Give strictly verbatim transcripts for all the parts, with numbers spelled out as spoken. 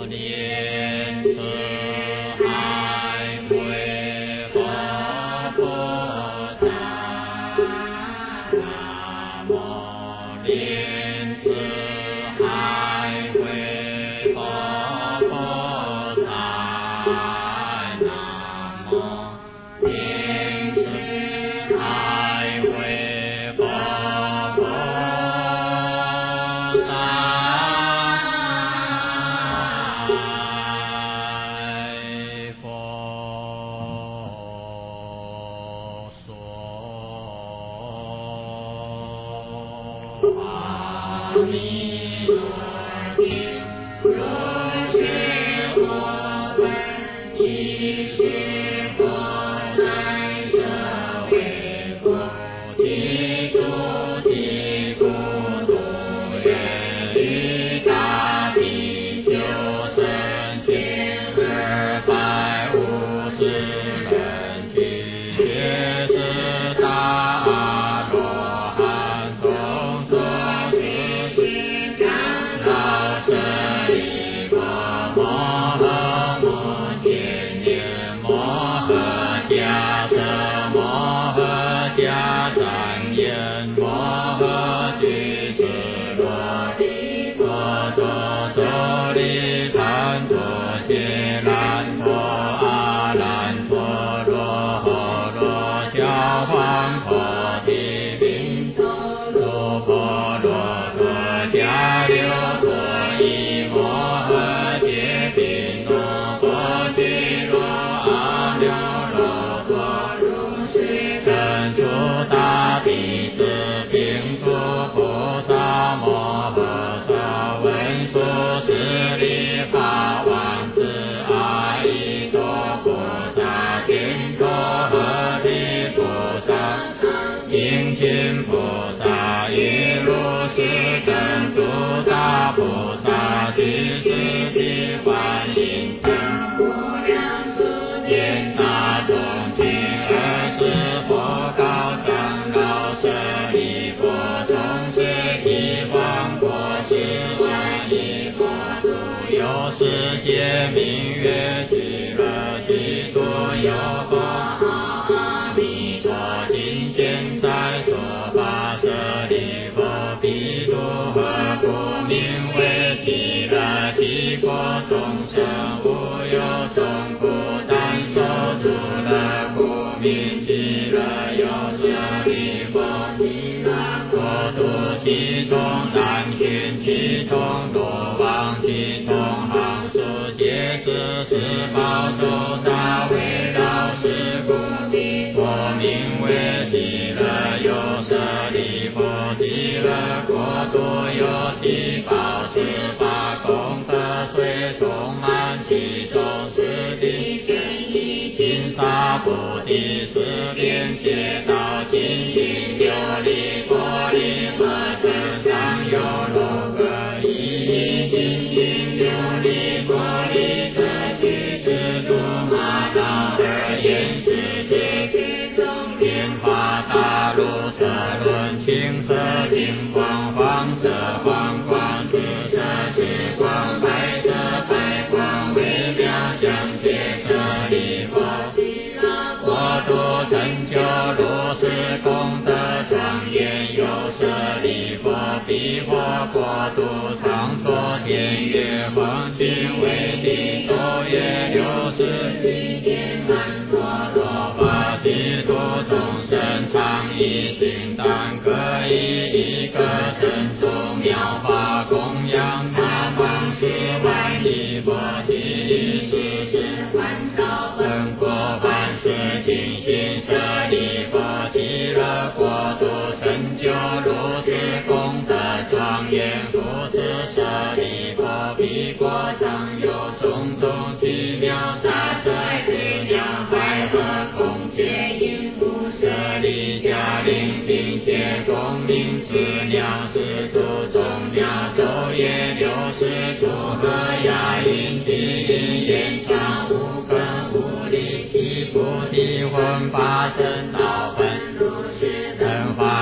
发生到本如是等法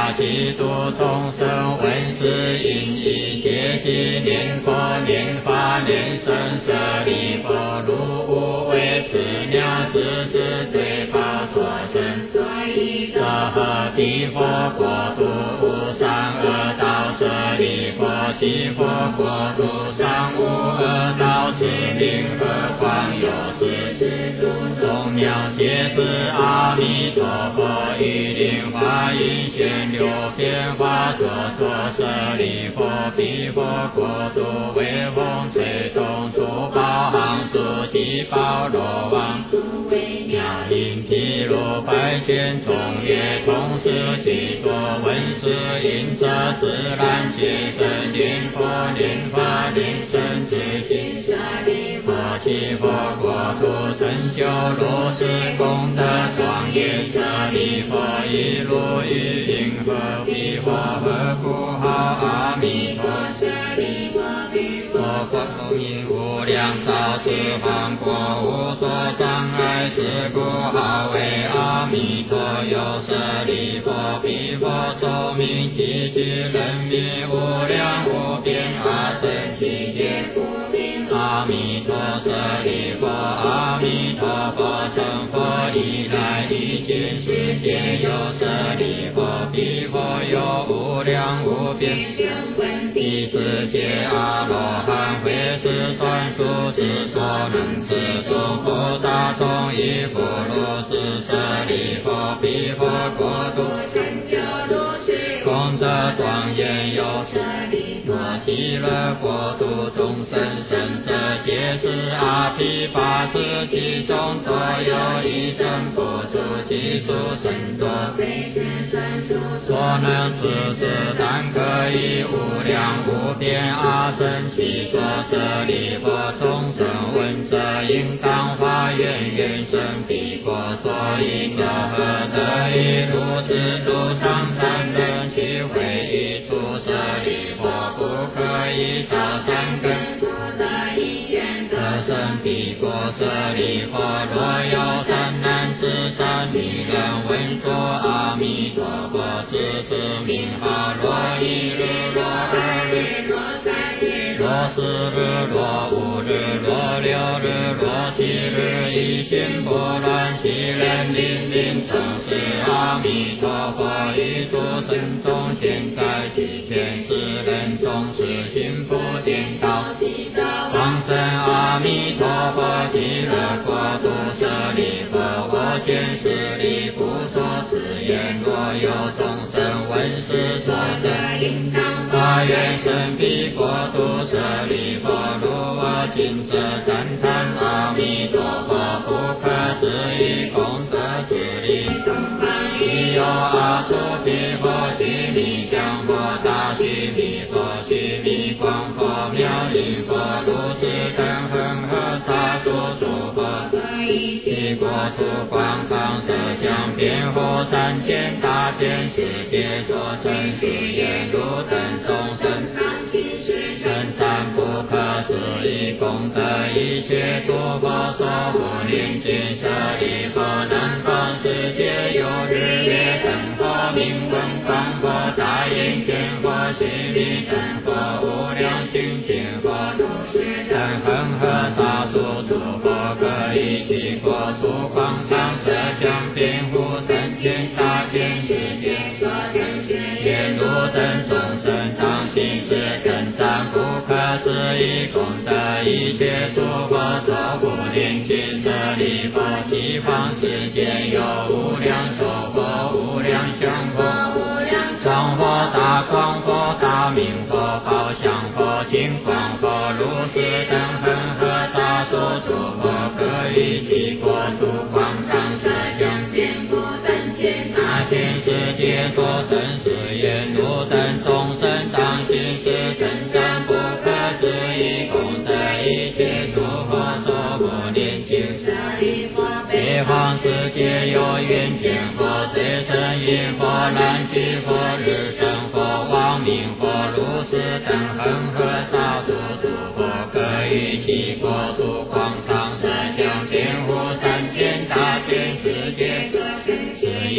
法济度众生，闻思引以解其念佛念法念僧舍利弗，如无为此鸟之是最宝所生，所以舍何彼佛国度无上恶道舍利弗，其佛国度上无恶道，此名何况有是世众妙解之阿弥陀佛，于灵华音宣流遍法所说舍利弗，彼佛国度为风吹动诸宝行诸及宝罗王，诸为妙音毗卢白见众乐同时其作闻是因者自然解生念佛念法念僧之心舍利弗，其佛国度成就如是功德庄严舍利弗，一如于银河彼佛何故号阿弥陀舍利弗，彼佛光明无量照十方国无所障碍，是故号为阿弥陀。有舍利弗，彼佛寿命积聚人民无量无边阿僧祇劫不明阿弥陀舍利弗，阿弥陀佛成佛以来一切世界有舍利弗，彼佛有无量无边第世界阿罗汉会是算数之所能知诸菩萨众一佛如是舍利弗，彼佛国度成就如是功德庄严有舍利弗，极乐国度众生生者皆是阿毗跋致，其中多有一生不住，其数甚多，非是算数所能知之，但可以无量无边阿僧祇所舍利弗，众生闻者应当发愿，愿生彼国，所以者何得以如是诸上善人去会一处舍利弗，不可以少善根，不得一愿得生彼国舍利弗，若有善男子善女人闻说阿弥陀佛之是名号，若一日若二日若三日若四日若五日若六日若七日，一心不乱，其人临临成是阿弥陀佛，于诸生中现在其前世人中是心不颠倒，往生阿弥陀佛极乐国度舍利弗，我见舍利弗所自言，若有众生闻是所得应当发愿生彼国度舍利弗，如我今者赞叹阿弥陀佛不可思议功德之力，亦有阿阇毗佛须弥降佛大须弥佛须弥光佛妙音佛如是等恒河沙数诸佛，其国土广放色相遍覆三千大千世界所生是言如等众生生赞不可思议功德，一切诸佛所不念尽舍利弗，南方世界有日月等佛名闻光佛大眼见佛须弥等佛无量精进佛等恒河沙数诸佛，各以其国土广长色相遍覆三千大千世界所生是言如等众生当今世称赞不可思议功德，一切诸佛所不念尽舍利弗，西方世界有无量寿佛无量香佛光佛大光佛大明佛宝相佛金光佛如是等恒河沙数诸佛，各于其国土广长色相遍覆三千大千世界所生是言如等众生当今世称赞不可思议功德，一切诸佛所不念尽舍利弗，北方世界有圆见佛最胜音佛南俱佛日生佛光明佛如是等恒河沙数诸佛，各于其国土广长色相遍覆三千大千世界是言如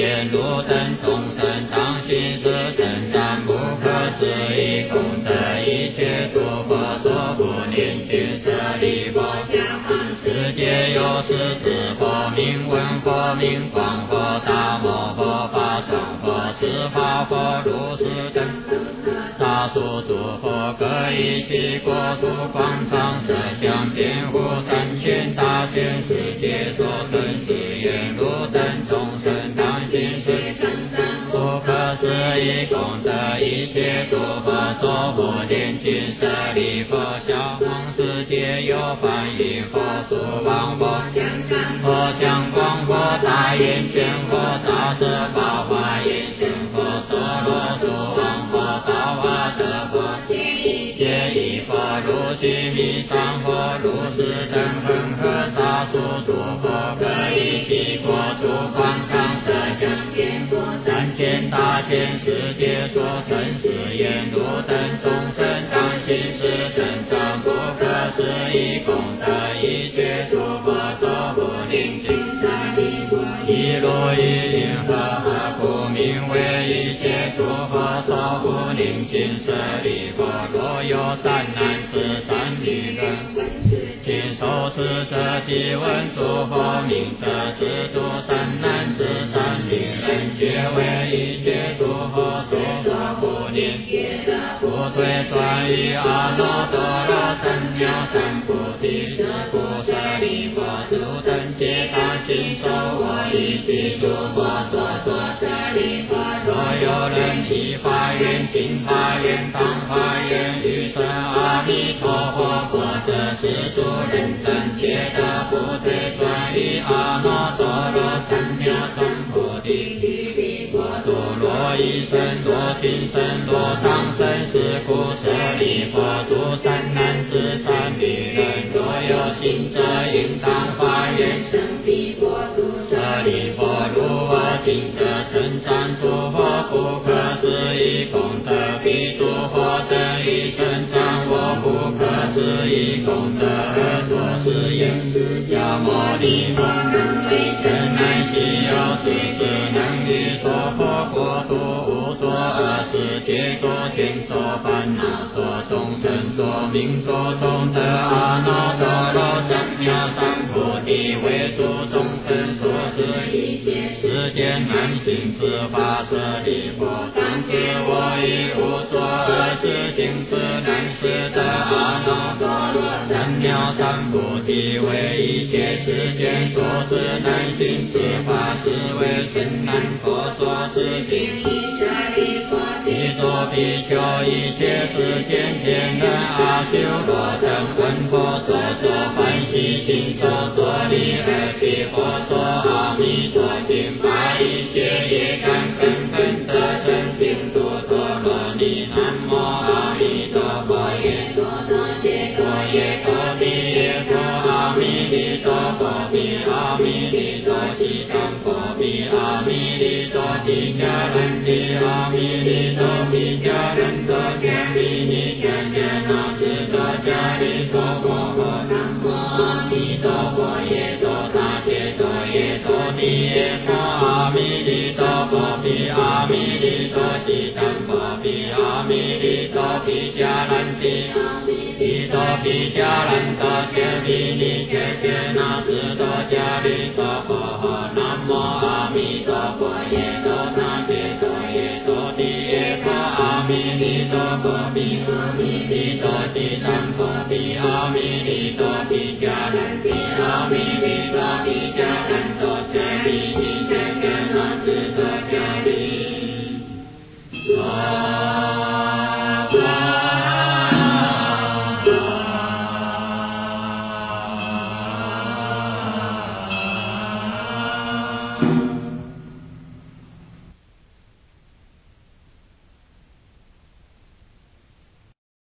如等众生当行是等当不可思议功德一切诸佛所不念尽舍利弗，世界有十四佛名闻佛名光佛大摩佛法庄佛十法佛如是等沙数诸佛各一其国土广场色相遍护三千大千世界所生是愿如等众生当行是不可思议功德一切诸佛所不念尽舍利弗小王世界有梵音佛诸王佛佛将光佛大眼见佛大舍法华严身佛娑罗诸王佛法华德佛皆以佛如须弥上佛如是等恒河沙数诸佛各一其国土广场色相遍佛三千大千世界所生是愿如等众生当行是等当不可思议功德一切诸佛所不念尽舍利弗一如一因何故名为一切诸佛所不念尽舍利弗若有三男子三女人亲手持者即闻诸佛名者是诸三男子三女人皆为一切诸佛所不念不退转于阿耨多罗三藐三菩提是故舍利弗诸等皆当信受我一切诸佛所作舍利弗若有人依法愿尽法愿当法愿欲生阿弥陀佛或者是诸人等皆得不退转于阿耨多罗三藐三菩提多罗一生罗今生罗当生是故舍利弗诸三男子三女人若有行者应当发愿生彼国土舍利弗如我行者称赞诸佛不可思议功德彼诸佛等于称赞我不可思议功德而作是言迦摩利摩真乃悉有是是能于娑婆国土无所二世界所见所烦恼所众生所名所众德阿耨多罗三藐三菩提为诸众生所是一切世间难行之法舍利弗当知我亦无所二世尽是难事的阿耨多罗三藐三菩提为一切世间所知难行之法是为甚难佛所知行舍利弗彼作比丘一切世间天人阿修罗等闻佛所作欢喜心所作礼而彼佛所阿弥陀经把一切业感根本得真净土陀罗尼南无阿弥陀佛耶娑多揭多耶多毗耶多阿弥利多佛毗阿弥利多吉当佛毗阿弥利多毗迦兰毗阿弥利多毗迦兰多迦毗尼迦迦那智多迦利多佛佛南无阿弥陀佛耶多他揭多耶多毗耶多阿弥利多佛毗阿弥利多吉当佛毗阿弥利多毗迦兰毗利多毗迦兰多迦毗尼迦迦那智多迦利多佛佛南无阿弥陀佛耶多他揭多耶多毗耶多阿弥利多佛毗阿弥利多吉当佛毗阿弥利多毗迦兰毗阿弥利多毗迦兰